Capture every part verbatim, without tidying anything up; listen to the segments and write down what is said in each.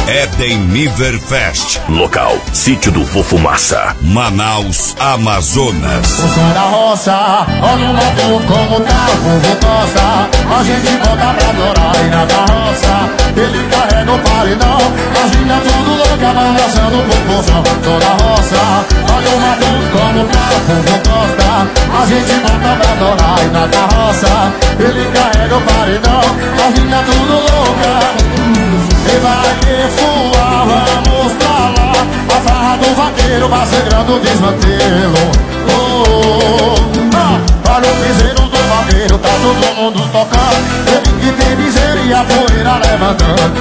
Edenmiverfest. Local, Sítio do Fofumaça, Manaus, Amazonas. O som da roça, olha o motor como tá, o povo gosta. A gente volta pra adorar e na carroça ele carrega o paredão. As linhas tudo louca, balançando o popozão. Som da roça, olha o motor como tá, o povo gosta. A gente volta pra adorar e na carroça ele carrega o paredão. As linhas tudo louca. E vai que voar, vamos pra lá. A farra do vaqueiro vai sangrando o desmantelo. Oh, oh, ah, olha o piseiro do vaqueiro, tá todo mundo tocando. Ele que tem miséria e a poeira levantando.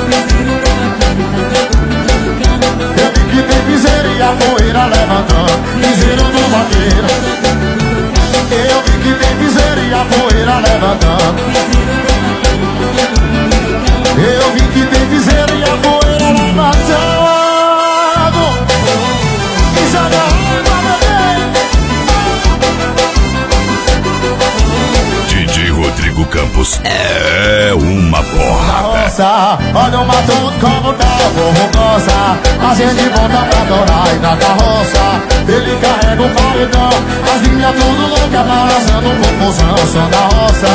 Ele que tem miséria e a poeira levantando. Piseiro do vaqueiro. Eu vi que tem miséria e a poeira levantando. Eu vi que tem piseira e a poeira levantando. E joga água, D J Rodrigo Campos é uma porrada. Olha o mato como tá, o povo gosta. A gente volta pra adorar e na carroça ele carrega o paredão. As linhas tudo louca, balançando o popozão. Som da roça,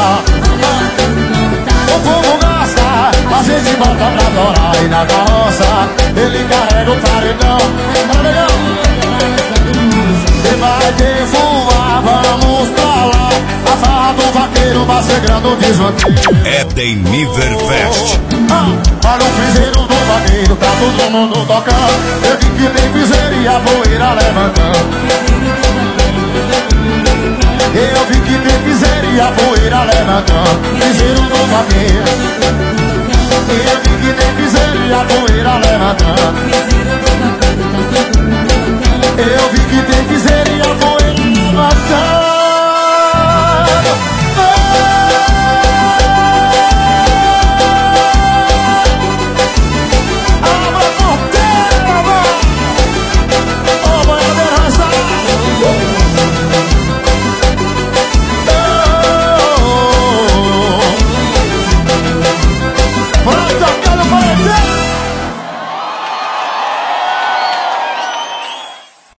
o povo gosta. A gente volta pra adorar e na carroça ele carrega o paredão. E vai ter voar, vamos pra lá. A farra do vaqueiro vai sangrando o desvantio. Edenmiverfest. Ah, olha o piseiro do vaqueiro, tá todo mundo tocando. Eu vi que tem piseiro e a poeira levantando. Eu vi que tem piseiro e a poeira levantando. Piseiro do vaqueiro. Eu vi que tem piseiro e a poeira levantando.